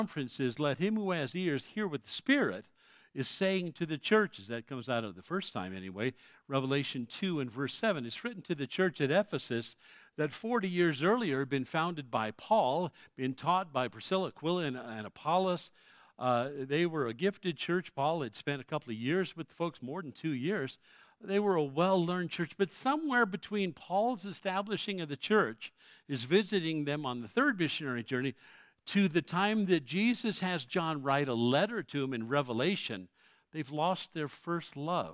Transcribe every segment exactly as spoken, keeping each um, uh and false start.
conference is, let him who has ears hear what the Spirit is saying to the churches. That comes out of the first time anyway. Revelation two and verse seven. It's written to the church at Ephesus that forty years earlier had been founded by Paul, been taught by Priscilla, Aquila, and, and Apollos. Uh, they were a gifted church. Paul had spent a couple of years with the folks, more than two years. They were a well-learned church, but somewhere between Paul's establishing of the church, is visiting them on the third missionary journey, to the time that Jesus has John write a letter to him in Revelation, they've lost their first love.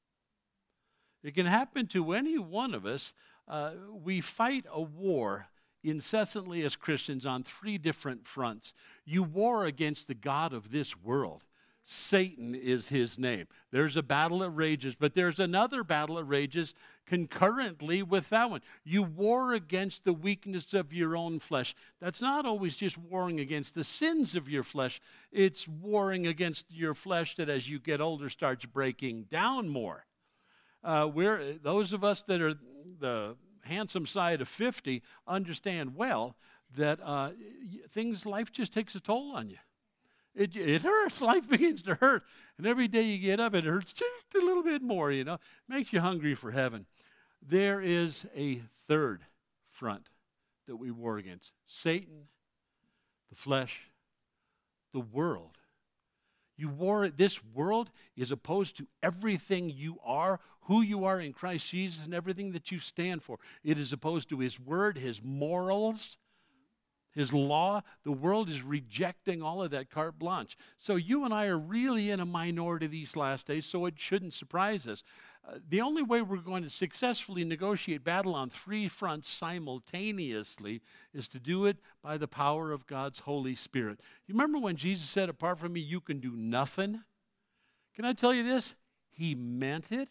It can happen to any one of us. Uh, we fight a war incessantly as Christians on three different fronts. You war against the god of this world. Satan is his name. There's a battle that rages, but there's another battle that rages concurrently with that one. You war against the weakness of your own flesh. That's not always just warring against the sins of your flesh. It's warring against your flesh that as you get older starts breaking down more. Uh, we're, those of us that are the handsome side of fifty understand well that uh, things, life just takes a toll on you. It, it hurts. Life begins to hurt. And every day you get up, it hurts just a little bit more, you know. Makes you hungry for heaven. There is a third front that we war against. Satan, the flesh, the world. You war, this world is opposed to everything you are, who you are in Christ Jesus, and everything that you stand for. It is opposed to his word, his morals, his law. The world is rejecting all of that carte blanche. So you and I are really in a minority these last days, so it shouldn't surprise us. Uh, the only way we're going to successfully negotiate battle on three fronts simultaneously is to do it by the power of God's Holy Spirit. You remember when Jesus said, apart from me, you can do nothing? Can I tell you this? He meant it.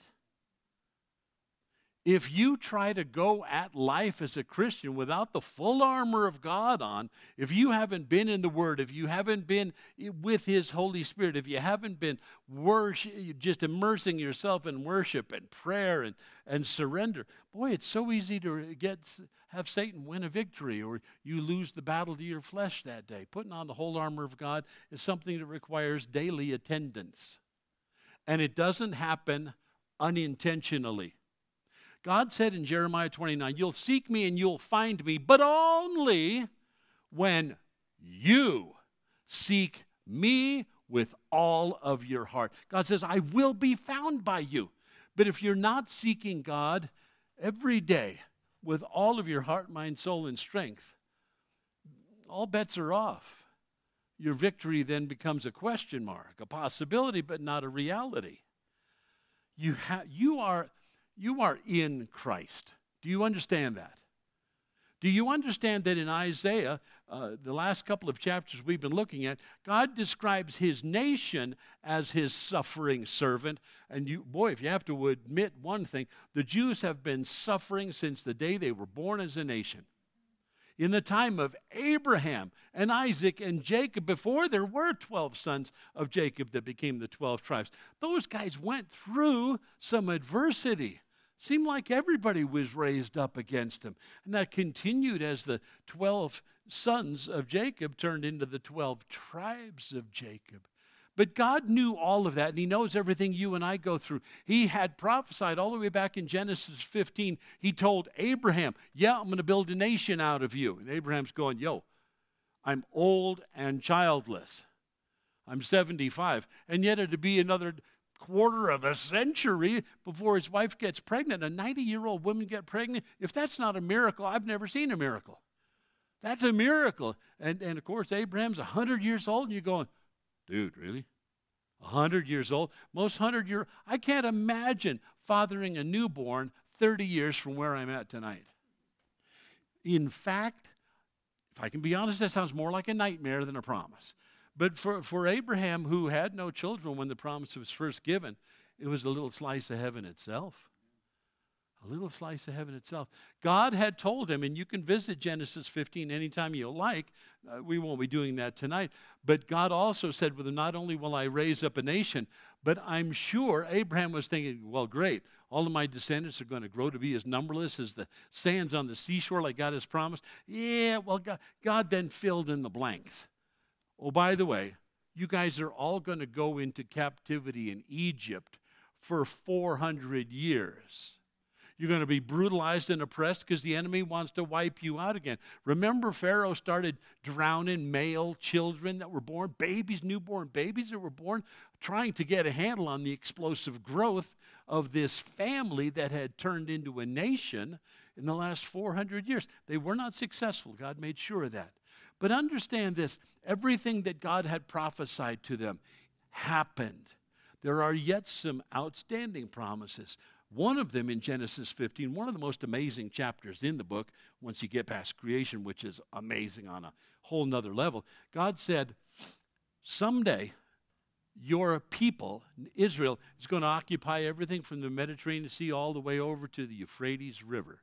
If you try to go at life as a Christian without the full armor of God on, if you haven't been in the Word, if you haven't been with His Holy Spirit, if you haven't been worship, just immersing yourself in worship and prayer and, and surrender, boy, it's so easy to get have Satan win a victory, or you lose the battle to your flesh that day. Putting on the whole armor of God is something that requires daily attendance. And it doesn't happen unintentionally. God said in Jeremiah twenty-nine, you'll seek me and you'll find me, but only when you seek me with all of your heart. God says, I will be found by you. But if you're not seeking God every day with all of your heart, mind, soul, and strength, all bets are off. Your victory then becomes a question mark, a possibility, but not a reality. You, ha- you are... You are in Christ. Do you understand that? Do you understand that in Isaiah, uh, the last couple of chapters we've been looking at, God describes his nation as his suffering servant. And you, boy, if you have to admit one thing, the Jews have been suffering since the day they were born as a nation. In the time of Abraham and Isaac and Jacob, before there were twelve sons of Jacob that became the twelve tribes, those guys went through some adversity. Seemed like everybody was raised up against him. And that continued as the twelve sons of Jacob turned into the twelve tribes of Jacob. But God knew all of that, and he knows everything you and I go through. He had prophesied all the way back in Genesis fifteen. He told Abraham, yeah, I'm going to build a nation out of you. And Abraham's going, yo, I'm old and childless. I'm seventy-five. And yet it'd be another quarter of a century before his wife gets pregnant. A ninety-year-old woman get pregnant. If that's not a miracle, I've never seen a miracle. That's a miracle. And, and of course, Abraham's one hundred years old, and you're going, dude, really? one hundred years old? Most one hundred year, I can't imagine fathering a newborn thirty years from where I'm at tonight. In fact, if I can be honest, that sounds more like a nightmare than a promise. But for, for Abraham, who had no children when the promise was first given, it was a little slice of heaven itself. A little slice of heaven itself. God had told him, and you can visit Genesis fifteen anytime you like. Uh, we won't be doing that tonight. But God also said with him, not only will I raise up a nation, but I'm sure Abraham was thinking, well, great. All of my descendants are going to grow to be as numberless as the sands on the seashore like God has promised. Yeah, well, God, God then filled in the blanks. Oh, by the way, you guys are all going to go into captivity in Egypt for four hundred years. You're going to be brutalized and oppressed because the enemy wants to wipe you out again. Remember, Pharaoh started drowning male children that were born, babies, newborn babies that were born, trying to get a handle on the explosive growth of this family that had turned into a nation in the last four hundred years. They were not successful. God made sure of that. But understand this, everything that God had prophesied to them happened. There are yet some outstanding promises. One of them in Genesis fifteen, one of the most amazing chapters in the book, once you get past creation, which is amazing on a whole nother level. God said, someday your people, Israel, is going to occupy everything from the Mediterranean Sea all the way over to the Euphrates River.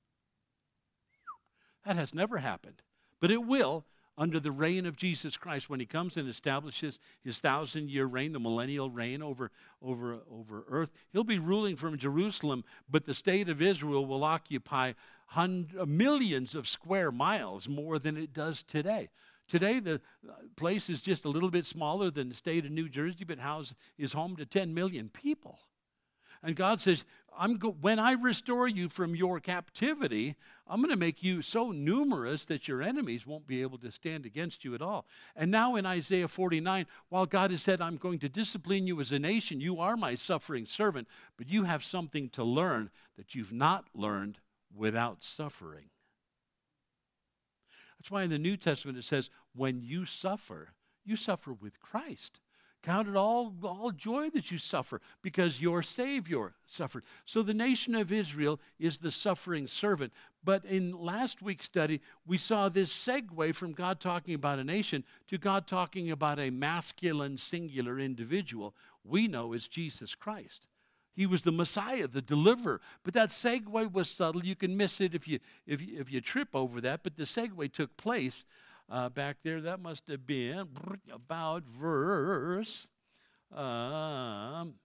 That has never happened, but it will under the reign of Jesus Christ when he comes and establishes his thousand-year reign, the millennial reign over, over, over earth. He'll be ruling from Jerusalem, but the state of Israel will occupy hundreds, millions of square miles more than it does today. Today, the place is just a little bit smaller than the state of New Jersey, but house is home to ten million people. And God says, I'm go- when I restore you from your captivity, I'm going to make you so numerous that your enemies won't be able to stand against you at all. And now in Isaiah forty-nine, while God has said, I'm going to discipline you as a nation, you are my suffering servant, but you have something to learn that you've not learned without suffering. That's why in the New Testament it says, when you suffer, you suffer with Christ. Count it all, all joy that you suffer because your Savior suffered. So the nation of Israel is the suffering servant. But in last week's study, we saw this segue from God talking about a nation to God talking about a masculine, singular individual we know as Jesus Christ. He was the Messiah, the deliverer. But that segue was subtle. You can miss it if you, if you, if you trip over that. But the segue took place Uh, back there. That must have been about verse, um,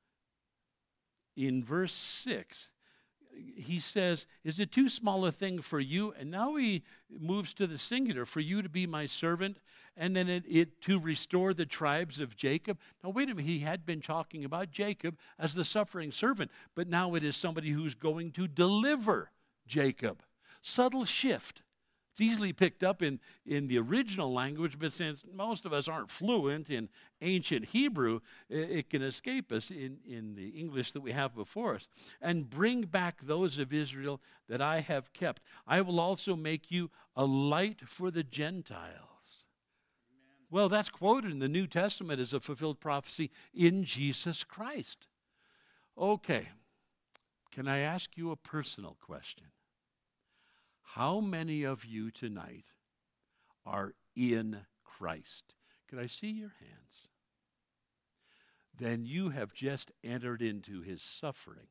in verse six. He says, is it too small a thing for you? And now he moves to the singular, for you to be my servant, and then it, it to restore the tribes of Jacob. Now wait a minute, he had been talking about Jacob as the suffering servant, but now it is somebody who's going to deliver Jacob. Subtle shift. It's easily picked up in, in the original language, but since most of us aren't fluent in ancient Hebrew, it, it can escape us in, in the English that we have before us. And bring back those of Israel that I have kept. I will also make you a light for the Gentiles. Amen. Well, that's quoted in the New Testament as a fulfilled prophecy in Jesus Christ. Okay, can I ask you a personal question? How many of you tonight are in Christ? Could I see your hands? Then you have just entered into his suffering.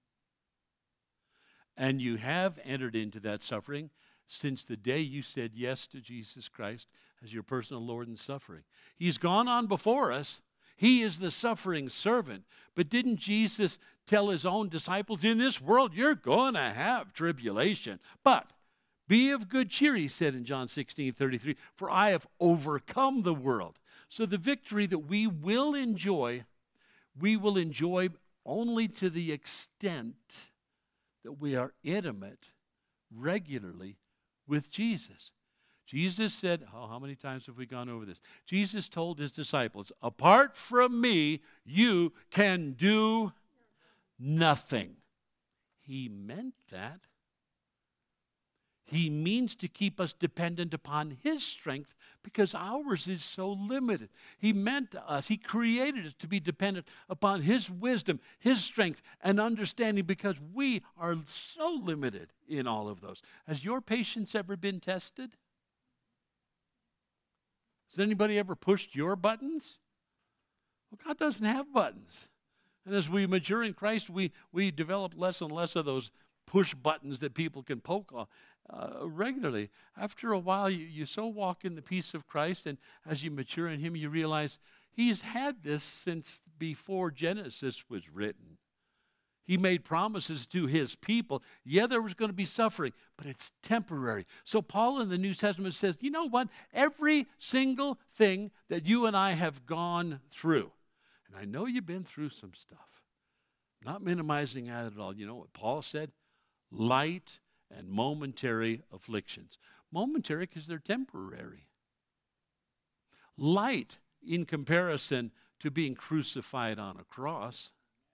And you have entered into that suffering since the day you said yes to Jesus Christ as your personal Lord and suffering. He's gone on before us. He is the suffering servant. But didn't Jesus tell his own disciples, in this world you're going to have tribulation, but be of good cheer, he said in John sixteen thirty-three, for I have overcome the world. So the victory that we will enjoy, we will enjoy only to the extent that we are intimate regularly with Jesus. Jesus said, oh, how many times have we gone over this? Jesus told his disciples, apart from me, you can do nothing. He meant that. He means to keep us dependent upon his strength because ours is so limited. He meant to us, he created us to be dependent upon his wisdom, his strength, and understanding because we are so limited in all of those. Has your patience ever been tested? Has anybody ever pushed your buttons? Well, God doesn't have buttons. And as we mature in Christ, we, we develop less and less of those push buttons that people can poke on. Uh, regularly. After a while, you, you so walk in the peace of Christ, and as you mature in him, you realize he's had this since before Genesis was written. He made promises to his people. Yeah, there was going to be suffering, but it's temporary. So Paul in the New Testament says, you know what? Every single thing that you and I have gone through, and I know you've been through some stuff. Not minimizing that at all. You know what Paul said? Light and momentary afflictions. Momentary because they're temporary. Light in comparison to being crucified on a cross.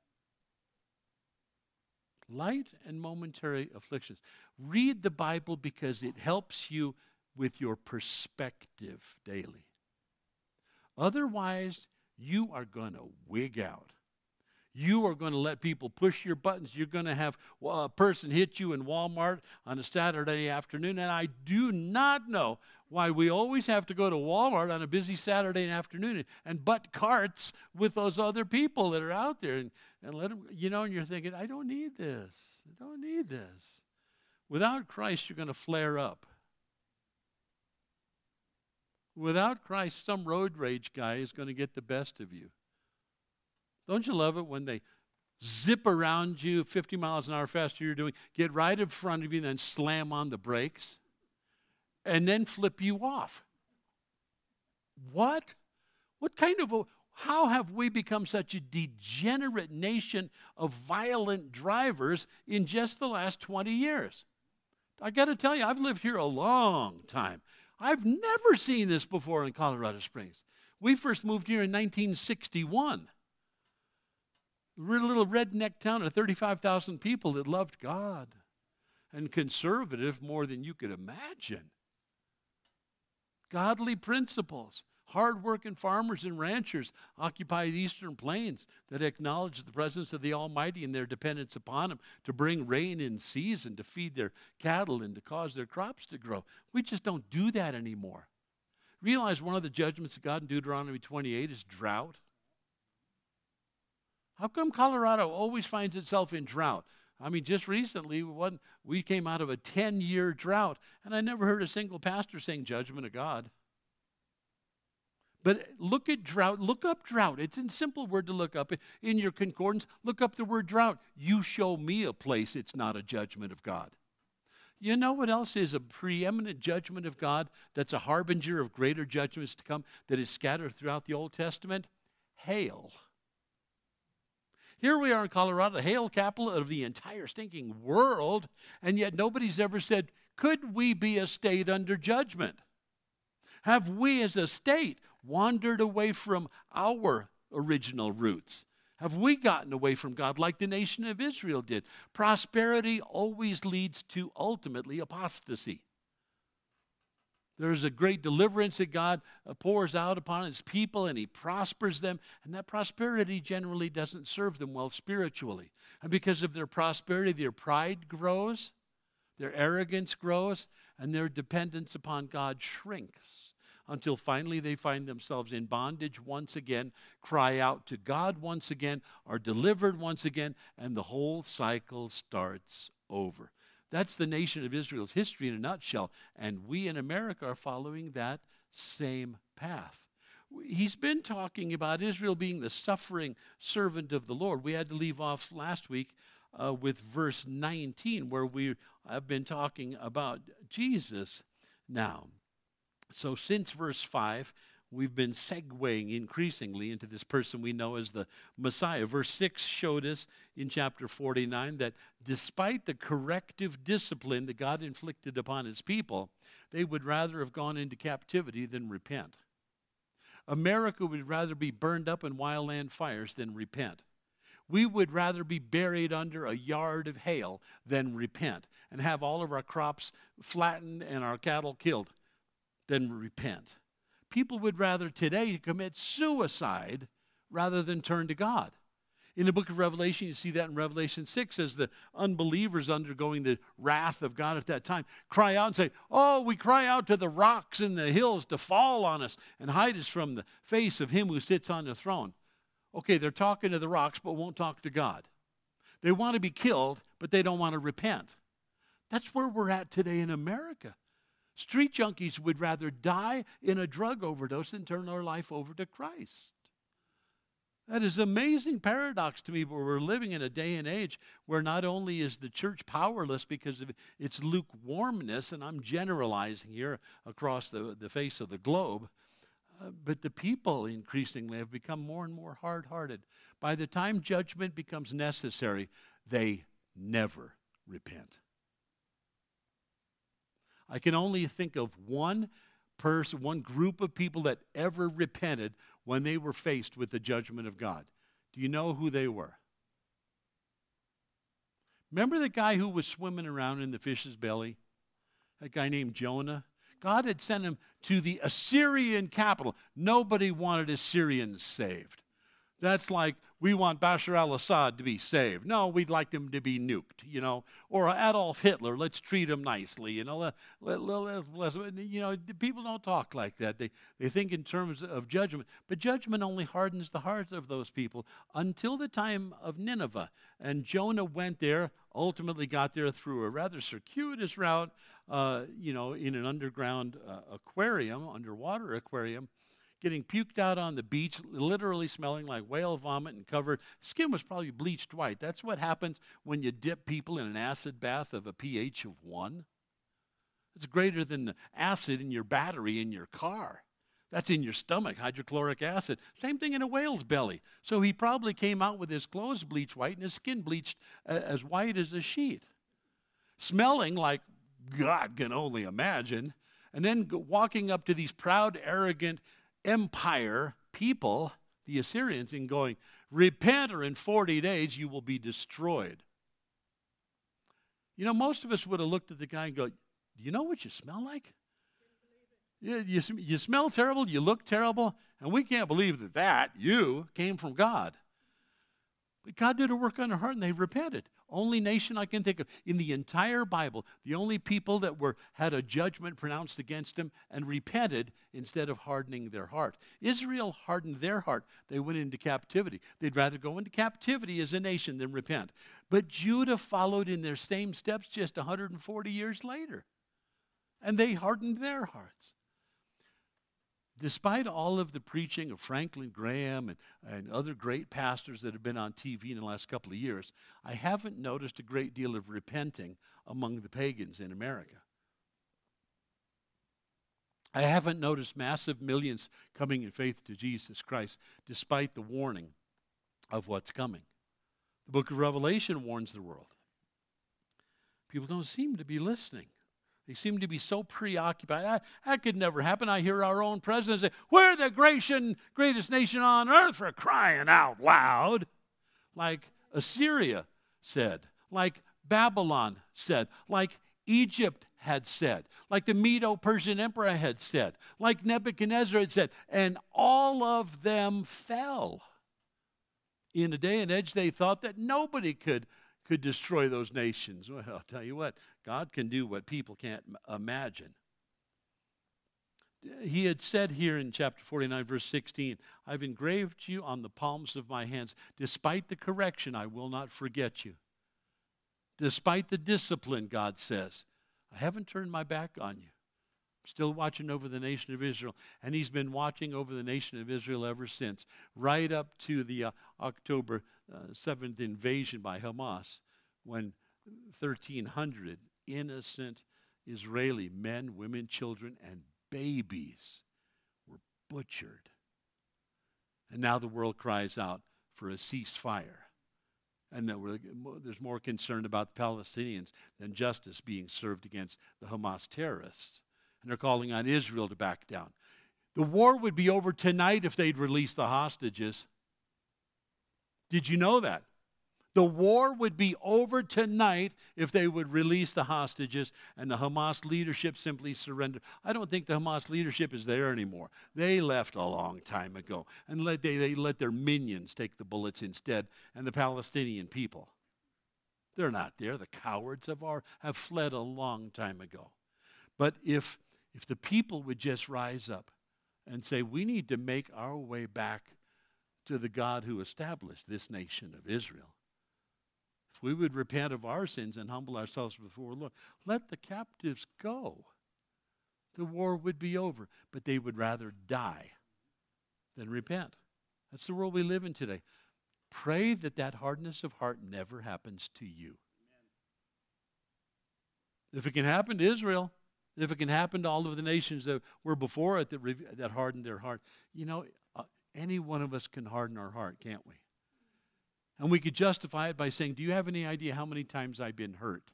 Light and momentary afflictions. Read the Bible because it helps you with your perspective daily. Otherwise, you are going to wig out. You are going to let people push your buttons. You're going to have a person hit you in Walmart on a Saturday afternoon. And I do not know why we always have to go to Walmart on a busy Saturday afternoon and butt carts with those other people that are out there. And, and let them, you know, and you're thinking, I don't need this. I don't need this. Without Christ, you're going to flare up. Without Christ, some road rage guy is going to get the best of you. Don't you love it when they zip around you fifty miles an hour faster you're doing, get right in front of you, and then slam on the brakes, and then flip you off? What? What kind of a, how have we become such a degenerate nation of violent drivers in just the last twenty years? I got to tell you, I've lived here a long time. I've never seen this before in Colorado Springs. We first moved here in nineteen sixty-one. We're a little redneck town of thirty-five thousand people that loved God and conservative more than you could imagine. Godly principles. Hard-working farmers and ranchers occupy the eastern plains that acknowledge the presence of the Almighty and their dependence upon Him to bring rain in season, to feed their cattle, and to cause their crops to grow. We just don't do that anymore. Realize one of the judgments of God in Deuteronomy twenty-eight is drought. How come Colorado always finds itself in drought? I mean, just recently, one, we came out of a ten-year drought, and I never heard a single pastor saying judgment of God. But look at drought. Look up drought. It's a simple word to look up. In your concordance, look up the word drought. You show me a place it's not a judgment of God. You know what else is a preeminent judgment of God that's a harbinger of greater judgments to come that is scattered throughout the Old Testament? Hail. Here we are in Colorado, the hail capital of the entire stinking world, and yet nobody's ever said, could we be a state under judgment? Have we as a state wandered away from our original roots? Have we gotten away from God like the nation of Israel did? Prosperity always leads to ultimately apostasy. There's a great deliverance that God pours out upon His people, and He prospers them, and that prosperity generally doesn't serve them well spiritually. And because of their prosperity, their pride grows, their arrogance grows, and their dependence upon God shrinks until finally they find themselves in bondage once again, cry out to God once again, are delivered once again, and the whole cycle starts over. That's the nation of Israel's history in a nutshell, and we in America are following that same path. He's been talking about Israel being the suffering servant of the Lord. We had to leave off last week uh, with verse nineteen, where we have been talking about Jesus now. So since verse five, we've been segueing increasingly into this person we know as the Messiah. Verse six showed us in chapter forty-nine that despite the corrective discipline that God inflicted upon His people, they would rather have gone into captivity than repent. America would rather be burned up in wildland fires than repent. We would rather be buried under a yard of hail than repent and have all of our crops flattened and our cattle killed than repent. People would rather today commit suicide rather than turn to God. In the book of Revelation, you see that in Revelation six, as the unbelievers undergoing the wrath of God at that time cry out and say, oh, we cry out to the rocks and the hills to fall on us and hide us from the face of Him who sits on the throne. Okay, they're talking to the rocks but won't talk to God. They want to be killed, but they don't want to repent. That's where we're at today in America. Street junkies would rather die in a drug overdose than turn their life over to Christ. That is an amazing paradox to me, but we're living in a day and age where not only is the church powerless because of its lukewarmness, and I'm generalizing here across the, the face of the globe, uh, but the people increasingly have become more and more hard-hearted. By the time judgment becomes necessary, they never repent. I can only think of one person, one group of people that ever repented when they were faced with the judgment of God. Do you know who they were? Remember the guy who was swimming around in the fish's belly? That guy named Jonah? God had sent him to the Assyrian capital. Nobody wanted Assyrians saved. That's like, we want Bashar al-Assad to be saved. No, we'd like him to be nuked, you know. Or Adolf Hitler, let's treat him nicely, you know. Let, let, let, let, you know, people don't talk like that. They, they think in terms of judgment. But judgment only hardens the hearts of those people until the time of Nineveh. And Jonah went there, ultimately got there through a rather circuitous route, uh, you know, in an underground uh, aquarium, underwater aquarium, getting puked out on the beach, literally smelling like whale vomit and covered. Skin was probably bleached white. That's what happens when you dip people in an acid bath of a pH of one. It's greater than the acid in your battery in your car. That's in your stomach, hydrochloric acid. Same thing in a whale's belly. So he probably came out with his clothes bleached white and his skin bleached uh, as white as a sheet. Smelling like God can only imagine. And then walking up to these proud, arrogant empire people, the Assyrians, and going, repent or in forty days you will be destroyed. You know, most of us would have looked at the guy and go, do you know what you smell like? Yeah, you, you smell terrible, you look terrible, and we can't believe that that, you, came from God. But God did a work on their heart and they repented. Only nation I can think of in the entire Bible, the only people that were had a judgment pronounced against them and repented instead of hardening their heart. Israel hardened their heart. They went into captivity. They'd rather go into captivity as a nation than repent. But Judah followed in their same steps just one hundred forty years later. And they hardened their hearts. Despite all of the preaching of Franklin Graham and, and other great pastors that have been on T V in the last couple of years, I haven't noticed a great deal of repenting among the pagans in America. I haven't noticed massive millions coming in faith to Jesus Christ, despite the warning of what's coming. The book of Revelation warns the world. People don't seem to be listening. They seem to be so preoccupied. That, that could never happen. I hear our own president say, we're the greatest, greatest nation on earth, for crying out loud. Like Assyria said, like Babylon said, like Egypt had said, like the Medo-Persian emperor had said, like Nebuchadnezzar had said, and all of them fell. In a day and age, they thought that nobody could could destroy those nations. Well, I'll tell you what, God can do what people can't imagine. He had said here in chapter forty-nine, verse sixteen, I've engraved you on the palms of my hands. Despite the correction, I will not forget you. Despite the discipline, God says, I haven't turned my back on you. I'm still watching over the nation of Israel. And he's been watching over the nation of Israel ever since, right up to the uh, October uh, seventh invasion by Hamas, when thirteen hundred innocent Israeli men, women, children, and babies were butchered. And now the world cries out for a ceasefire. And that we're, there's more concern about the Palestinians than justice being served against the Hamas terrorists. And they're calling on Israel to back down. The war would be over tonight if they'd release the hostages. Did you know that? The war would be over tonight if they would release the hostages and the Hamas leadership simply surrender. I don't think the Hamas leadership is there anymore. They left a long time ago. And let, they, they let their minions take the bullets instead, and the Palestinian people. They're not there. The cowards have, our, have fled a long time ago. But if, if the people would just rise up and say, we need to make our way back to the God who established this nation of Israel. If we would repent of our sins and humble ourselves before the Lord, let the captives go. The war would be over, but they would rather die than repent. That's the world we live in today. Pray that that hardness of heart never happens to you. If it can happen to Israel, if it can happen to all of the nations that were before it that, that hardened their heart, you know, uh, any one of us can harden our heart, can't we? And we could justify it by saying, do you have any idea how many times I've been hurt?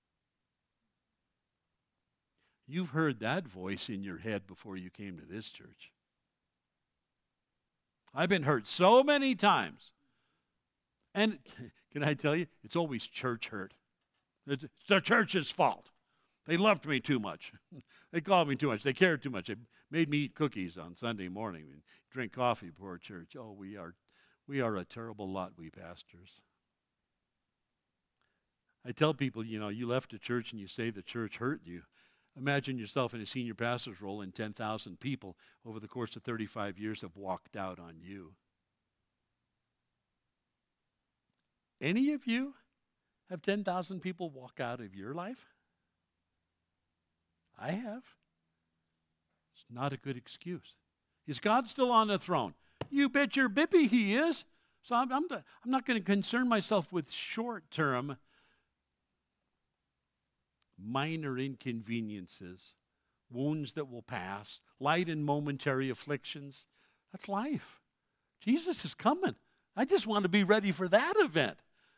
You've heard that voice in your head before you came to this church. I've been hurt so many times. And can I tell you, it's always church hurt. It's the church's fault. They loved me too much. They called me too much. They cared too much. They made me eat cookies on Sunday morning and drink coffee before church. Oh, we are, we are a terrible lot, we pastors. I tell people, you know, you left a church and you say the church hurt you. Imagine yourself in a senior pastor's role and ten thousand people over the course of thirty-five years have walked out on you. Any of you have ten thousand people walk out of your life? I have. It's not a good excuse. Is God still on the throne? You bet your bippy he is. So I'm, I'm, the, I'm not going to concern myself with short-term minor inconveniences, wounds that will pass, light and momentary afflictions. That's life. Jesus is coming. I just want to be ready for that event.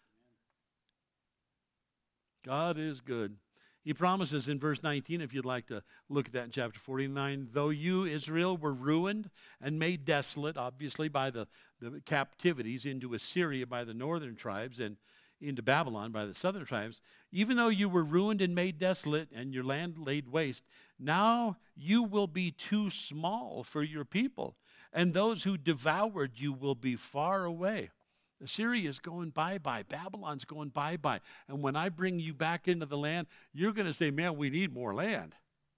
God is good. He promises in verse nineteen, if you'd like to look at that in chapter forty-nine, though you, Israel, were ruined and made desolate, obviously, by the, the captivities into Assyria by the northern tribes and into Babylon by the southern tribes, even though you were ruined and made desolate and your land laid waste, now you will be too small for your people, and those who devoured you will be far away. Assyria is going bye-bye. Babylon's going bye-bye. And when I bring you back into the land, you're going to say, man, we need more land.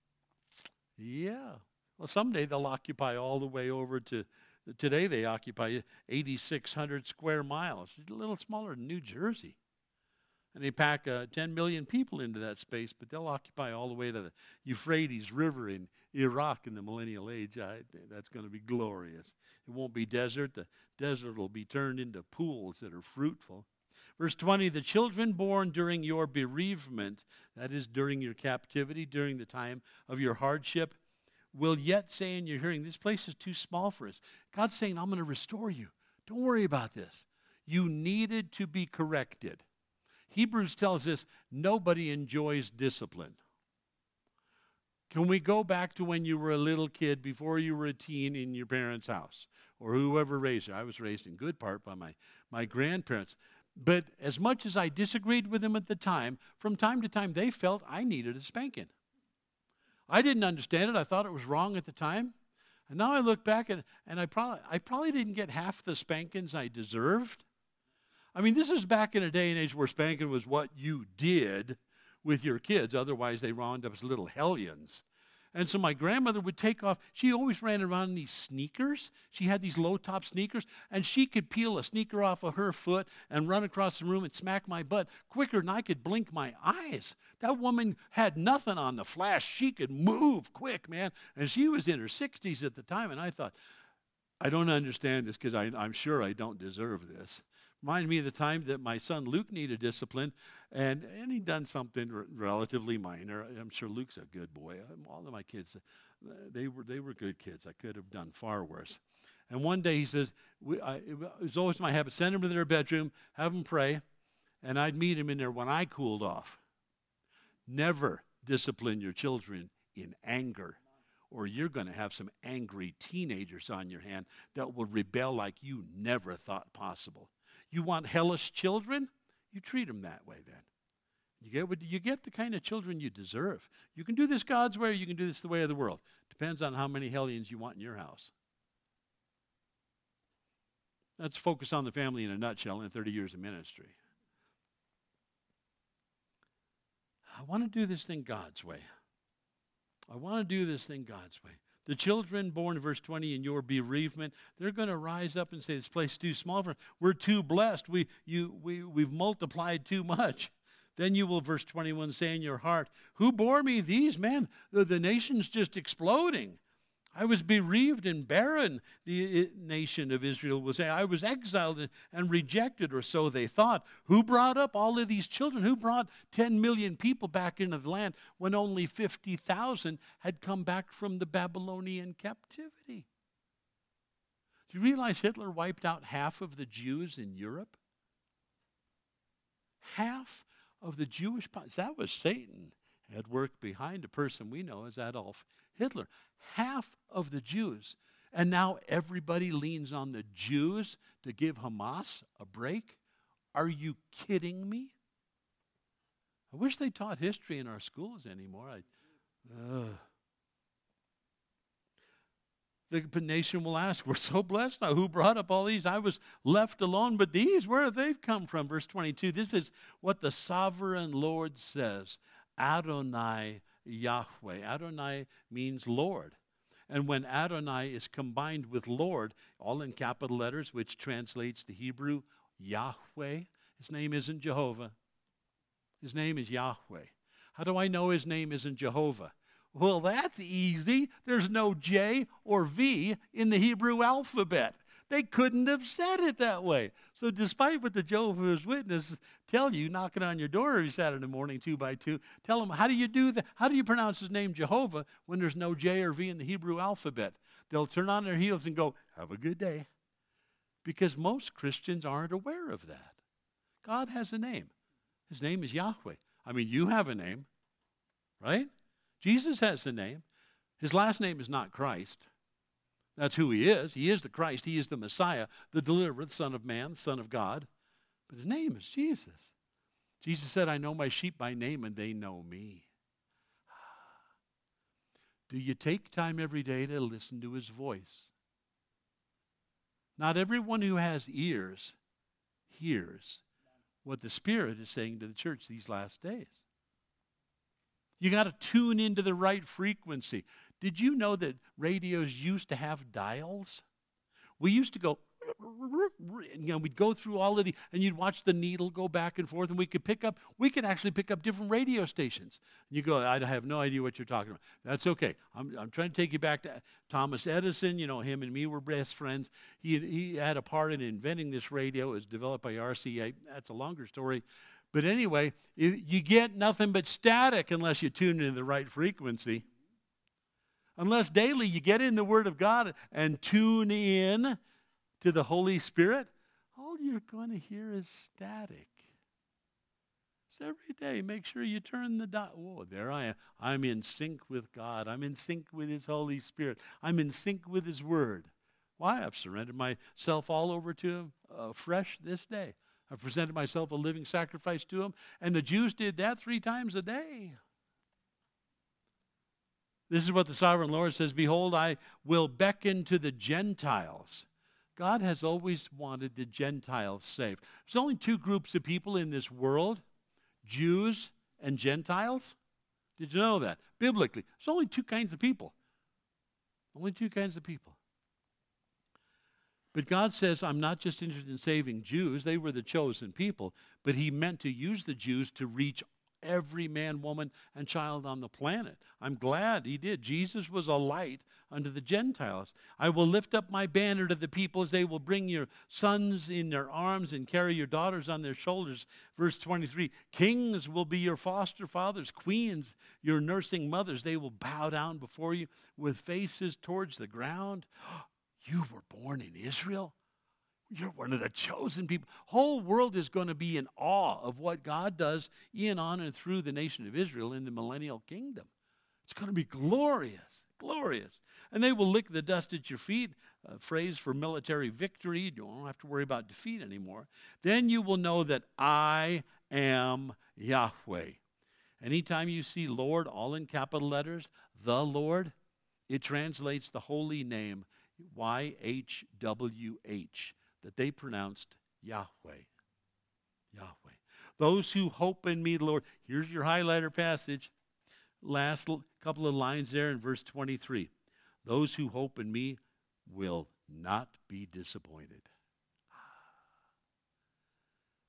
Yeah. Well, someday they'll occupy all the way over to, today they occupy eighty-six hundred square miles. It's a little smaller than New Jersey. And they pack uh, ten million people into that space, but they'll occupy all the way to the Euphrates River in Iraq in the millennial age. I, that's going to be glorious. It won't be desert. The desert will be turned into pools that are fruitful. Verse twenty, the children born during your bereavement, that is during your captivity, during the time of your hardship, will yet say in your hearing, this place is too small for us. God's saying, I'm going to restore you. Don't worry about this. You needed to be corrected. Hebrews tells us nobody enjoys discipline. Can we go back to when you were a little kid, before you were a teen in your parents' house, or whoever raised you? I was raised in good part by my, my grandparents. But as much as I disagreed with them at the time, from time to time they felt I needed a spanking. I didn't understand it. I thought it was wrong at the time. And now I look back and, and I probably I probably didn't get half the spankings I deserved. I mean, this is back in a day and age where spanking was what you did with your kids. Otherwise, they wound up as little hellions. And so my grandmother would take off. She always ran around in these sneakers. She had these low-top sneakers, and she could peel a sneaker off of her foot and run across the room and smack my butt quicker than I could blink my eyes. That woman had nothing on the flash. She could move quick, man. And she was in her sixties at the time, and I thought, I don't understand this because I'm sure I don't deserve this. Reminded me of the time that my son Luke needed discipline, and, and he'd done something r- relatively minor. I'm sure Luke's a good boy. All of my kids, they were they were good kids. I could have done far worse. And one day he says, we, I, it was always my habit, send them to their bedroom, have them pray, and I'd meet him in there when I cooled off. Never discipline your children in anger, or you're going to have some angry teenagers on your hand that will rebel like you never thought possible. You want hellish children? You treat them that way then. You get what you get the kind of children you deserve. You can do this God's way, or you can do this the way of the world. Depends on how many hellions you want in your house. Let's focus on the family in a nutshell in thirty years of ministry. I want to do this thing God's way. I want to do this thing God's way. The children born, verse twenty, in your bereavement, they're going to rise up and say, this place is too small for us. We're too blessed. We, you, we, we've multiplied too much. Then you will, verse twenty-one, say in your heart, who bore me these men? The, the nation's just exploding. I was bereaved and barren, the nation of Israel was saying. I was exiled and rejected, or so they thought. Who brought up all of these children? Who brought ten million people back into the land when only fifty thousand had come back from the Babylonian captivity? Do you realize Hitler wiped out half of the Jews in Europe? Half of the Jewish population. That was Satan at work behind a person we know as Adolf Hitler. Half of the Jews. And now everybody leans on the Jews to give Hamas a break? Are you kidding me? I wish they taught history in our schools anymore. I, uh. The nation will ask, we're so blessed now. Who brought up all these? I was left alone, but these, where have they come from? Verse twenty-two, this is what the sovereign Lord says. Adonai Yahweh. Adonai means Lord. And when Adonai is combined with Lord, all in capital letters, which translates the Hebrew Yahweh, his name isn't Jehovah. His name is Yahweh. How do I know his name isn't Jehovah? Well, that's easy. There's no J or V in the Hebrew alphabet. They couldn't have said it that way. So despite what the Jehovah's Witnesses tell you, knocking on your door every Saturday morning, two by two, tell them, how do you do that? How do you pronounce his name Jehovah when there's no J or V in the Hebrew alphabet? They'll turn on their heels and go, have a good day. Because most Christians aren't aware of that. God has a name. His name is Yahweh. I mean, you have a name, right? Jesus has a name. His last name is not Christ. That's who he is. He is the Christ. He is the Messiah, the deliverer, the Son of Man, the Son of God. But his name is Jesus. Jesus said, I know my sheep by name and they know me. Do you take time every day to listen to his voice? Not everyone who has ears hears what the Spirit is saying to the church these last days. You got to tune into the right frequency. Did you know that radios used to have dials? We used to go, you know, we'd go through all of the, and you'd watch the needle go back and forth, and we could pick up, we could actually pick up different radio stations. And you go, I have no idea what you're talking about. That's okay. I'm, I'm trying to take you back to Thomas Edison. You know, him and me were best friends. He, he had a part in inventing this radio. It was developed by R C A. That's a longer story. But anyway, you get nothing but static unless you tune into the right frequency. Unless daily you get in the Word of God and tune in to the Holy Spirit, all you're going to hear is static. So every day, make sure you turn the dial. Whoa, there I am. I'm in sync with God. I'm in sync with His Holy Spirit. I'm in sync with His Word. Why? I've surrendered myself all over to Him uh, fresh this day. I've presented myself a living sacrifice to Him. And the Jews did that three times a day. This is what the sovereign Lord says, behold, I will beckon to the Gentiles. God has always wanted the Gentiles saved. There's only two groups of people in this world, Jews and Gentiles. Did you know that? Biblically, there's only two kinds of people. Only two kinds of people. But God says, I'm not just interested in saving Jews. They were the chosen people. But He meant to use the Jews to reach every man, woman, and child on the planet. I'm glad He did. Jesus was a light unto the Gentiles. I will lift up my banner to the peoples. They will bring your sons in their arms and carry your daughters on their shoulders. Verse twenty-three, kings will be your foster fathers, queens your nursing mothers. They will bow down before you with faces towards the ground. You were born in Israel? You're one of the chosen people. Whole world is going to be in awe of what God does in, on, and through the nation of Israel in the millennial kingdom. It's going to be glorious, glorious. And they will lick the dust at your feet, a phrase for military victory. You don't have to worry about defeat anymore. Then you will know that I am Yahweh. Anytime you see Lord, all in capital letters, the Lord, it translates the holy name, Y H W H, that they pronounced Yahweh. Yahweh. Those who hope in me, Lord. Here's your highlighter passage. Last couple of lines there in verse twenty-three. Those who hope in me will not be disappointed.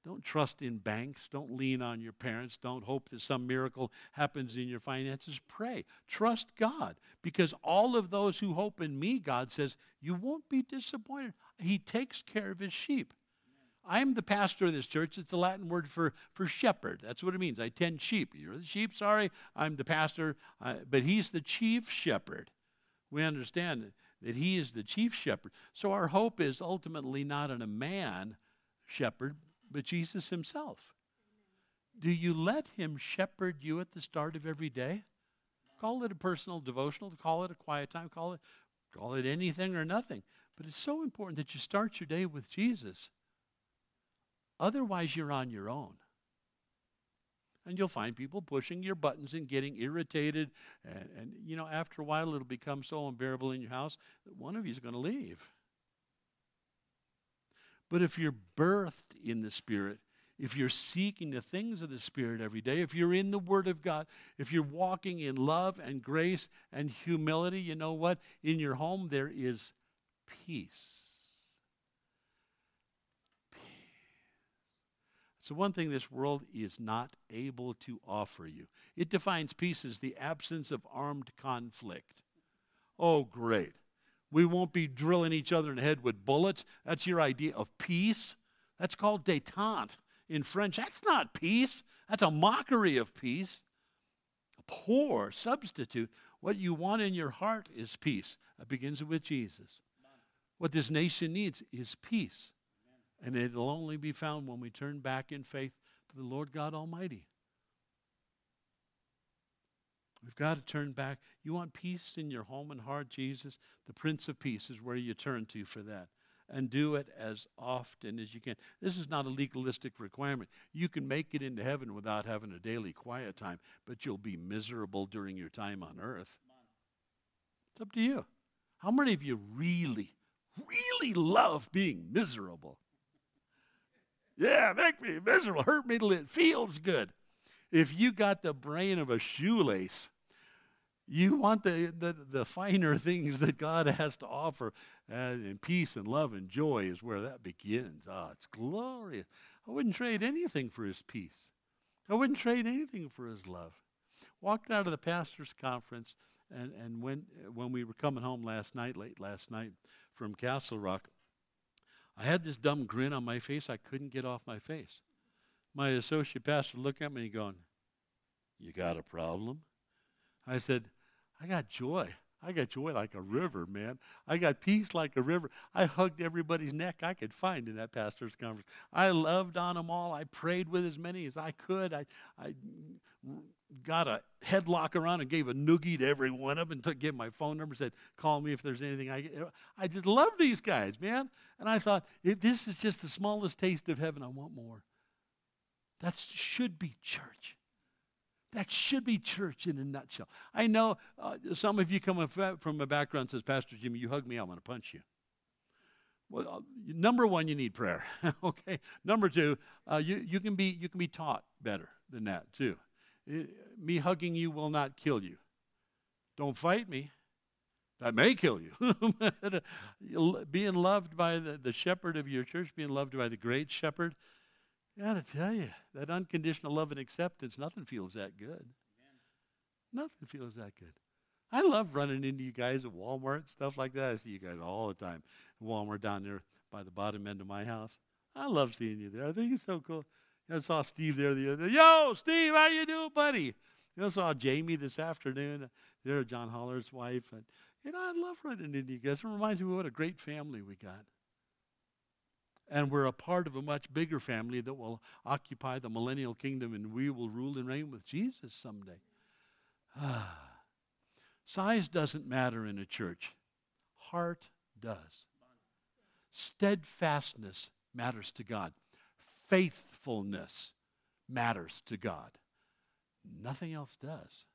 Don't trust in banks. Don't lean on your parents. Don't hope that some miracle happens in your finances. Pray. Trust God. Because all of those who hope in me, God says, you won't be disappointed. He takes care of his sheep. I'm the pastor of this church. It's a Latin word for, for shepherd. That's what it means. I tend sheep. You're the sheep, sorry. I'm the pastor. Uh, but he's the chief shepherd. We understand that he is the chief shepherd. So our hope is ultimately not in a man shepherd, but Jesus himself. Do you let him shepherd you at the start of every day? Call it a personal devotional, call it a quiet time, call it, call it anything or nothing. But it's so important that you start your day with Jesus. Otherwise, you're on your own. And you'll find people pushing your buttons and getting irritated. And, and, you know, after a while, it'll become so unbearable in your house that one of you is going to leave. But if you're birthed in the Spirit, if you're seeking the things of the Spirit every day, if you're in the Word of God, if you're walking in love and grace and humility, you know what? In your home, there is peace. So one thing this world is not able to offer you. It defines peace as the absence of armed conflict. Oh, great. We won't be drilling each other in the head with bullets. That's your idea of peace? That's called détente in French. That's not peace. That's a mockery of peace. A poor substitute. What you want in your heart is peace. That begins with Jesus. What this nation needs is peace. And it'll only be found when we turn back in faith to the Lord God Almighty. We've got to turn back. You want peace in your home and heart, Jesus? The Prince of Peace is where you turn to for that. And do it as often as you can. This is not a legalistic requirement. You can make it into heaven without having a daily quiet time, but you'll be miserable during your time on earth. It's up to you. How many of you really, really love being miserable? Yeah, make me miserable. Hurt me till it feels good. If you got the brain of a shoelace, you want the, the, the finer things that God has to offer. Uh, and peace and love and joy is where that begins. Ah, oh, it's glorious. I wouldn't trade anything for his peace. I wouldn't trade anything for his love. Walked out of the pastor's conference, and, and when, when we were coming home last night, late last night from Castle Rock, I had this dumb grin on my face I couldn't get off my face. My associate pastor looked at me and going, "You got a problem?" I said, "I got joy. I got joy like a river, man. I got peace like a river." I hugged everybody's neck I could find in that pastor's conference. I loved on them all. I prayed with as many as I could. I, I got a headlock around and gave a noogie to every one of them and took, gave my phone number, said, "Call me if there's anything I get." I just love these guys, man. And I thought, if this is just the smallest taste of heaven, I want more. That should be church. That should be church in a nutshell. I know uh, some of you come from a background that says, "Pastor Jimmy, you hug me, I'm going to punch you." Well, uh, number one, you need prayer. Okay. Number two, uh, you you can be you can be taught better than that too. It, me hugging you will not kill you. Don't fight me. That may kill you. Being loved by the, the shepherd of your church, being loved by the great shepherd. I got to tell you, that unconditional love and acceptance, nothing feels that good. Amen. Nothing feels that good. I love running into you guys at Walmart, stuff like that. I see you guys all the time. Walmart down there by the bottom end of my house. I love seeing you there. I think it's so cool. I saw Steve there the other day. "Yo, Steve, how you doing, buddy?" You know, I saw Jamie this afternoon. There, John Holler's wife. And, you know, I love running into you guys. It reminds me of what a great family we got. And we're a part of a much bigger family that will occupy the millennial kingdom, and we will rule and reign with Jesus someday. Ah. Size doesn't matter in a church. Heart does. Steadfastness matters to God. Faithfulness matters to God. Nothing else does.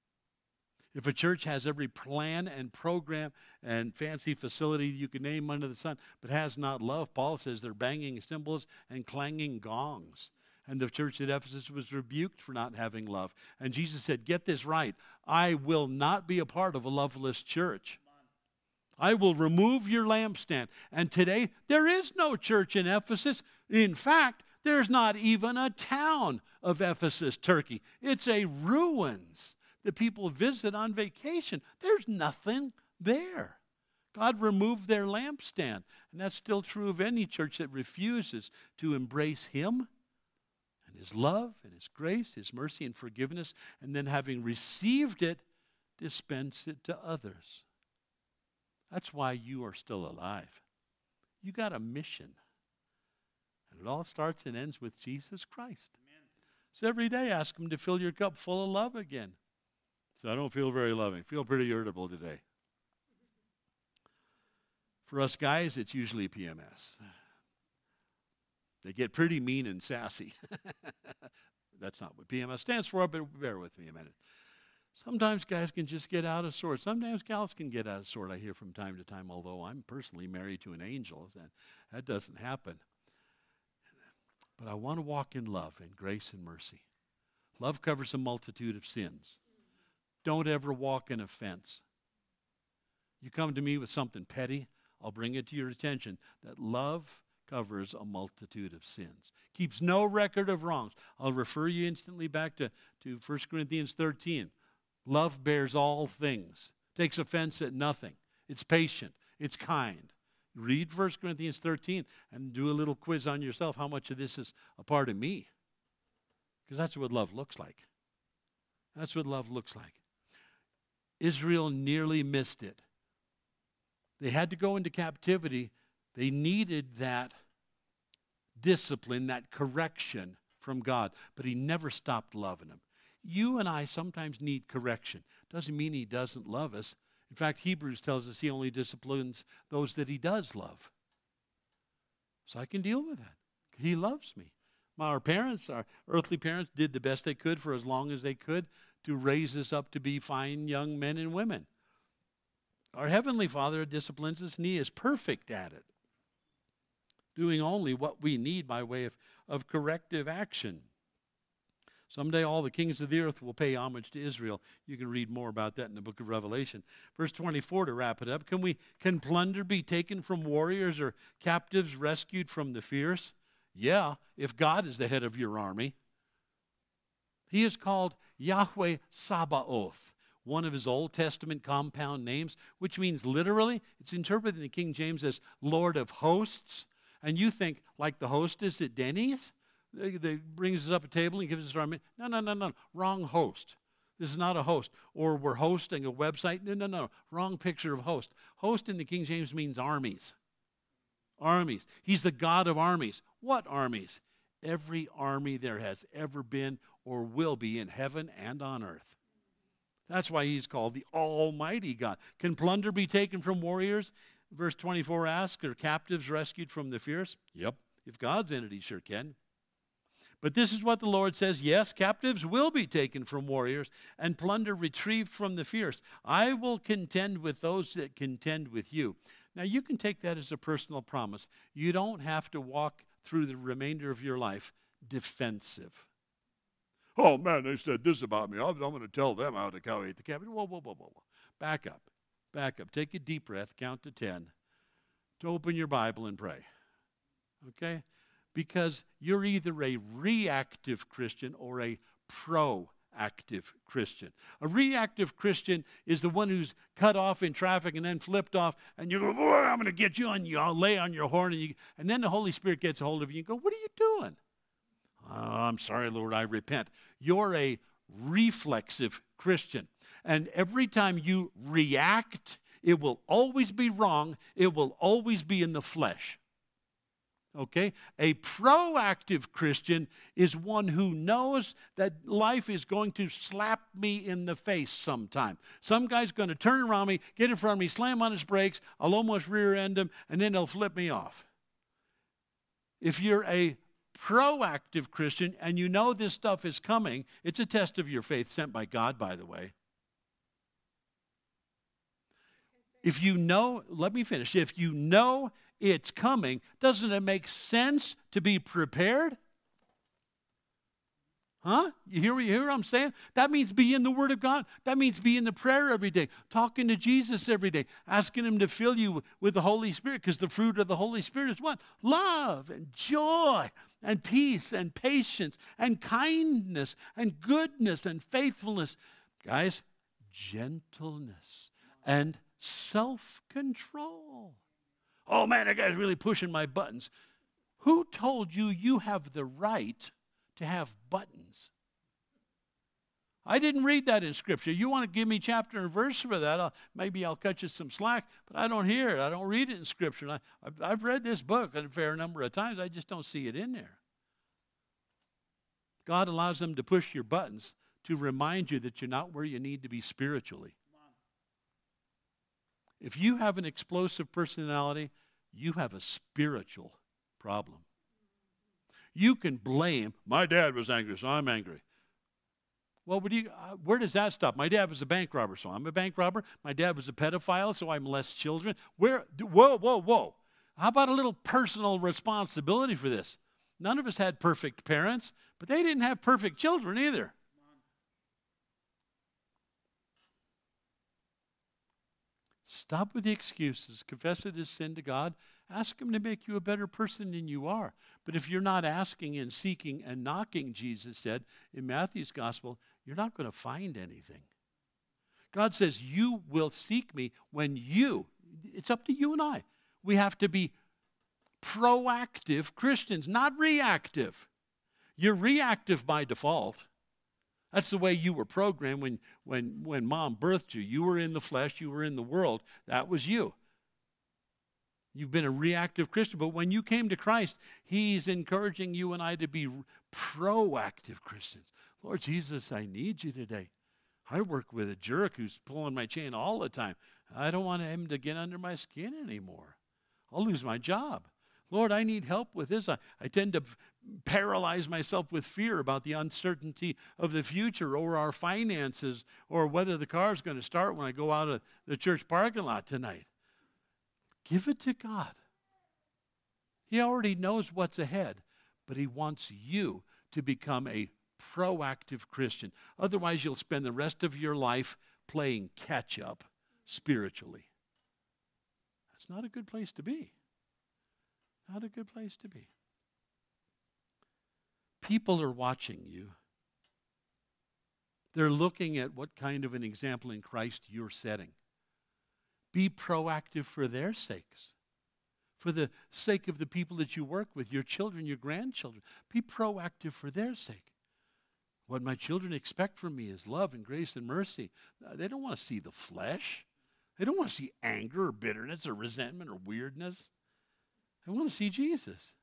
If a church has every plan and program and fancy facility you can name under the sun, but has not love, Paul says they're banging cymbals and clanging gongs. And the church at Ephesus was rebuked for not having love. And Jesus said, get this right, I will not be a part of a loveless church. I will remove your lampstand. And today, there is no church in Ephesus. In fact, There's not even a town of Ephesus, Turkey. It's a ruins that people visit on vacation. There's nothing there. God removed their lampstand. And that's still true of any church that refuses to embrace Him and His love and His grace, His mercy and forgiveness, and then having received it, dispense it to others. That's why you are still alive. You got a mission. And it all starts and ends with Jesus Christ. Amen. So every day ask Him to fill your cup full of love again. So I don't feel very loving. I feel pretty irritable today. For us guys, it's usually P M S. They get pretty mean and sassy. That's not what P M S stands for, but bear with me a minute. Sometimes guys can just get out of sorts. Sometimes gals can get out of sort, I hear from time to time, although I'm personally married to an angel. That, that doesn't happen. But I want to walk in love and grace and mercy. Love covers a multitude of sins. Don't ever walk in offense. You come to me with something petty, I'll bring it to your attention that love covers a multitude of sins. Keeps no record of wrongs. I'll refer you instantly back to, to First Corinthians thirteen. Love bears all things, takes offense at nothing. It's patient, it's kind. Read First Corinthians thirteen and do a little quiz on yourself. How much of this is a part of me? Because that's what love looks like. That's what love looks like. Israel nearly missed it. They had to go into captivity. They needed that discipline, that correction from God. But He never stopped loving them. You and I sometimes need correction. Doesn't mean He doesn't love us. In fact, Hebrews tells us He only disciplines those that He does love. So I can deal with that. He loves me. Our parents, our earthly parents, did the best they could for as long as they could to raise us up to be fine young men and women. Our Heavenly Father disciplines us, and He is perfect at it, doing only what we need by way of, of corrective action. Someday all the kings of the earth will pay homage to Israel. You can read more about that in the book of Revelation. Verse twenty-four to wrap it up. Can we can plunder be taken from warriors or captives rescued from the fierce? Yeah, if God is the head of your army. He is called Yahweh Sabaoth, one of His Old Testament compound names, which means literally, it's interpreted in the King James as Lord of Hosts. And you think, like the hostess at Denny's? They, they brings us up a table and gives us our... No, no, no, no. Wrong host. This is not a host. Or we're hosting a website. No, no, no. Wrong picture of host. Host in the King James means armies. Armies. He's the God of armies. What armies? Every army there has ever been or will be in heaven and on earth. That's why He's called the Almighty God. Can plunder be taken from warriors? Verse twenty-four asks, are captives rescued from the fierce? Yep. If God's in it, He sure can. But this is what the Lord says, yes, captives will be taken from warriors and plunder retrieved from the fierce. I will contend with those that contend with you. Now, you can take that as a personal promise. You don't have to walk through the remainder of your life defensive. Oh, man, they said this about me. I'm, I'm going to tell them how to cowate the cabinet. Whoa, whoa, whoa, whoa, whoa. Back up. Back up. Take a deep breath. Count to ten. To open your Bible and pray. Okay? Because you're either a reactive Christian or a proactive Christian. A reactive Christian is the one who's cut off in traffic and then flipped off, and you go, oh, I'm going to get you, and you lay on your horn, and, you, and then the Holy Spirit gets a hold of you and you go, what are you doing? Oh, I'm sorry, Lord, I repent. You're a reflexive Christian. And every time you react, it will always be wrong. It will always be in the flesh. Okay? A proactive Christian is one who knows that life is going to slap me in the face sometime. Some guy's going to turn around me, get in front of me, slam on his brakes, I'll almost rear end him, and then he'll flip me off. If you're a proactive Christian and you know this stuff is coming, it's a test of your faith sent by God, by the way. If you know, let me finish. If you know it's coming, doesn't it make sense to be prepared? Huh? You hear, you hear what I'm saying? That means be in the Word of God. That means be in the prayer every day, talking to Jesus every day, asking Him to fill you with the Holy Spirit, because the fruit of the Holy Spirit is what? Love and joy and peace and patience and kindness and goodness and faithfulness. Guys, gentleness and self-control. Oh man, that guy's really pushing my buttons. Who told you you have the right to have buttons? I didn't read that in Scripture. You want to give me chapter and verse for that, I'll, maybe I'll cut you some slack, but I don't hear it. I don't read it in Scripture. I, I've, I've read this book a fair number of times. I just don't see it in there. God allows them to push your buttons to remind you that you're not where you need to be spiritually. If you have an explosive personality, you have a spiritual problem. You can blame, my dad was angry, so I'm angry. Well, would you, uh, where does that stop? My dad was a bank robber, so I'm a bank robber. My dad was a pedophile, so I molest children. Where? Whoa, whoa, whoa. How about a little personal responsibility for this? None of us had perfect parents, but they didn't have perfect children either. Stop with the excuses. Confess it as sin to God. Ask Him to make you a better person than you are. But if you're not asking and seeking and knocking, Jesus said in Matthew's gospel, you're not going to find anything. God says, you will seek me when you, it's up to you and I. We have to be proactive Christians, not reactive. You're reactive by default. That's the way you were programmed when, when, when mom birthed you. You were in the flesh. You were in the world. That was you. You've been a reactive Christian. But when you came to Christ, He's encouraging you and I to be proactive Christians. Lord Jesus, I need you today. I work with a jerk who's pulling my chain all the time. I don't want him to get under my skin anymore. I'll lose my job. Lord, I need help with this. I, I tend to paralyze myself with fear about the uncertainty of the future or our finances or whether the car is going to start when I go out of the church parking lot tonight. Give it to God. He already knows what's ahead, but He wants you to become a proactive Christian. Otherwise, you'll spend the rest of your life playing catch-up spiritually. That's not a good place to be. Not a good place to be. People are watching you. They're looking at what kind of an example in Christ you're setting. Be proactive for their sakes. For the sake of the people that you work with, your children, your grandchildren. Be proactive for their sake. What my children expect from me is love and grace and mercy. They don't want to see the flesh. They don't want to see anger or bitterness or resentment or weirdness. They want to see Jesus.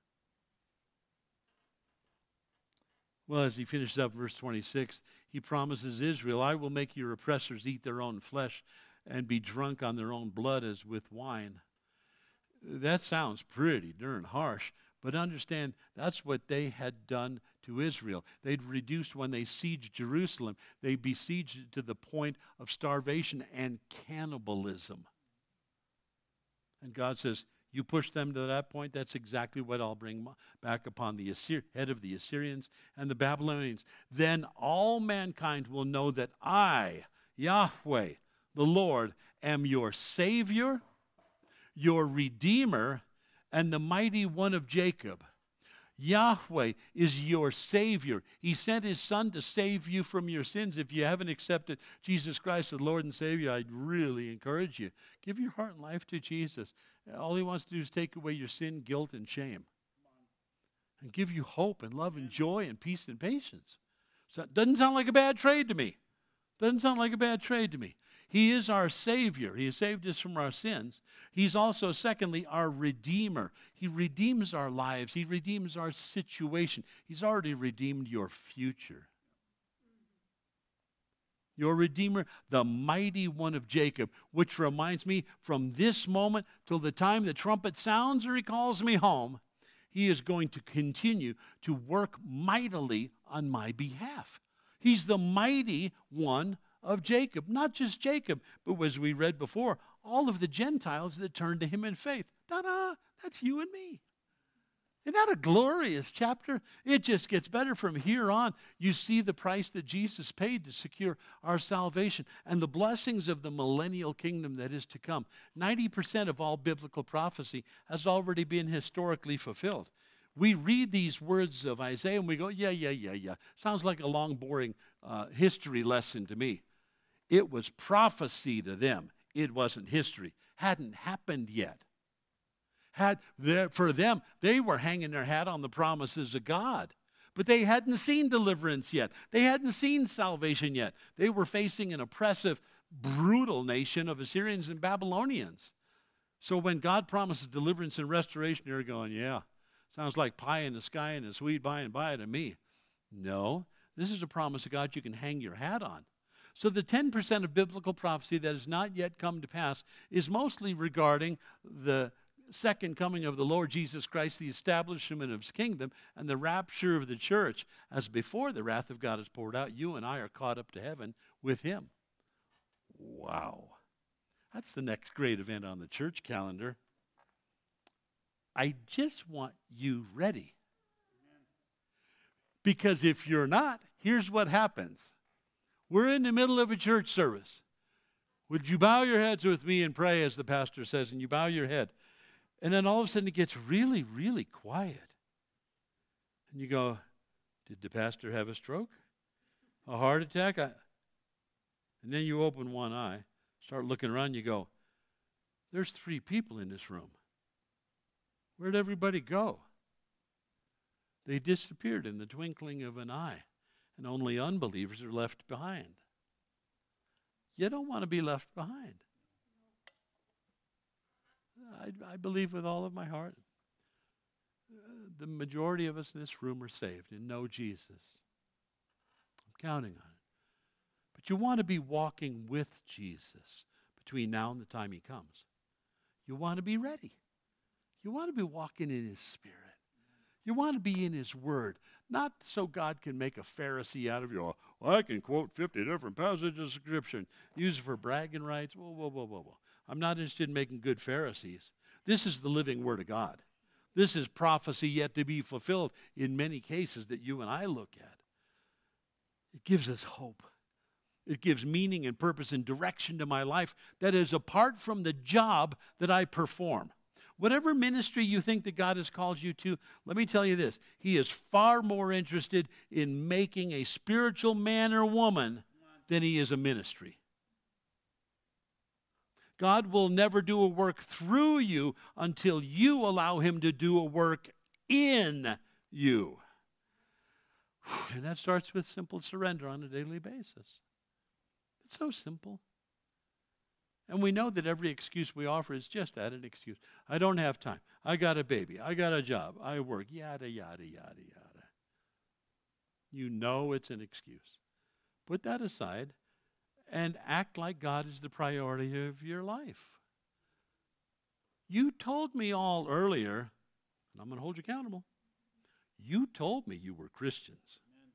Well, as he finishes up verse twenty-six, he promises Israel, I will make your oppressors eat their own flesh and be drunk on their own blood as with wine. That sounds pretty darn harsh, but understand that's what they had done to Israel. They'd reduced when they sieged Jerusalem. They besieged it to the point of starvation and cannibalism. And God says, you push them to that point, that's exactly what I'll bring back upon the Assyr- head of the Assyrians and the Babylonians. Then all mankind will know that I, Yahweh, the Lord, am your Savior, your Redeemer, and the mighty one of Jacob. Yahweh is your Savior. He sent His Son to save you from your sins. If you haven't accepted Jesus Christ as Lord and Savior, I'd really encourage you. Give your heart and life to Jesus. All He wants to do is take away your sin, guilt, and shame. And give you hope and love and joy and peace and patience. So it doesn't sound like a bad trade to me. Doesn't sound like a bad trade to me. He is our Savior. He has saved us from our sins. He's also, secondly, our Redeemer. He redeems our lives. He redeems our situation. He's already redeemed your future. Your Redeemer, the mighty one of Jacob, which reminds me from this moment till the time the trumpet sounds or He calls me home, He is going to continue to work mightily on my behalf. He's the mighty one of Jacob. Not just Jacob, but as we read before, all of the Gentiles that turned to Him in faith. Ta-da! That's you and me. Isn't that a glorious chapter? It just gets better from here on. You see the price that Jesus paid to secure our salvation and the blessings of the millennial kingdom that is to come. ninety percent of all biblical prophecy has already been historically fulfilled. We read these words of Isaiah and we go, yeah, yeah, yeah, yeah. Sounds like a long, boring uh, history lesson to me. It was prophecy to them. It wasn't history. Hadn't happened yet. Had there, for them, they were hanging their hat on the promises of God. But they hadn't seen deliverance yet. They hadn't seen salvation yet. They were facing an oppressive, brutal nation of Assyrians and Babylonians. So when God promises deliverance and restoration, they're going, yeah, sounds like pie in the sky and a sweet by and by to me. No, this is a promise of God you can hang your hat on. So the ten percent of biblical prophecy that has not yet come to pass is mostly regarding the second coming of the Lord Jesus Christ, the establishment of his kingdom, and the rapture of the church. As before the wrath of God is poured out, you and I are caught up to heaven with him. Wow. That's the next great event on the church calendar. I just want you ready. Because if you're not, here's what happens. We're in the middle of a church service. Would you bow your heads with me and pray, as the pastor says, and you bow your head. And then all of a sudden it gets really, really quiet. And you go, did the pastor have a stroke? A heart attack? I... And then you open one eye, start looking around, you go, there's three people in this room. Where'd everybody go? They disappeared in the twinkling of an eye, and only unbelievers are left behind. You don't want to be left behind. I, I believe with all of my heart, uh, the majority of us in this room are saved and know Jesus. I'm counting on it. But you want to be walking with Jesus between now and the time he comes. You want to be ready. You want to be walking in his Spirit. You want to be in his word. Not so God can make a Pharisee out of you. Well, I can quote fifty different passages of Scripture, use it for bragging rights. Whoa, whoa, whoa, whoa, whoa. I'm not interested in making good Pharisees. This is the living word of God. This is prophecy yet to be fulfilled in many cases that you and I look at. It gives us hope. It gives meaning and purpose and direction to my life that is apart from the job that I perform. Whatever ministry you think that God has called you to, let me tell you this. He is far more interested in making a spiritual man or woman than he is a ministry. God will never do a work through you until you allow him to do a work in you. And that starts with simple surrender on a daily basis. It's so simple. And we know that every excuse we offer is just that, an excuse. I don't have time. I got a baby. I got a job. I work. Yada, yada, yada, yada. You know it's an excuse. Put that aside and act like God is the priority of your life. You told me all earlier, and I'm going to hold you accountable. You told me you were Christians.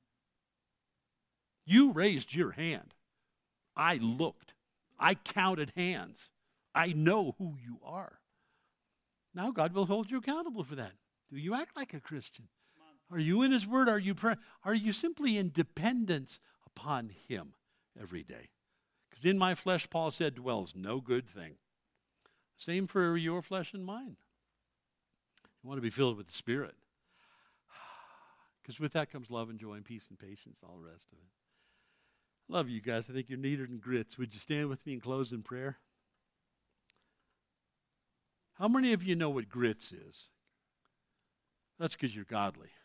You raised your hand. I looked. I counted hands. I know who you are. Now God will hold you accountable for that. Do you act like a Christian? Are you in his word? Are you pray- Are you simply in dependence upon him every day? Because in my flesh, Paul said, dwells no good thing. Same for your flesh and mine. You want to be filled with the Spirit. Because with that comes love and joy and peace and patience, all the rest of it. Love you guys. I think you're neater than grits. Would you stand with me and close in prayer? How many of you know what grits is? That's because you're godly.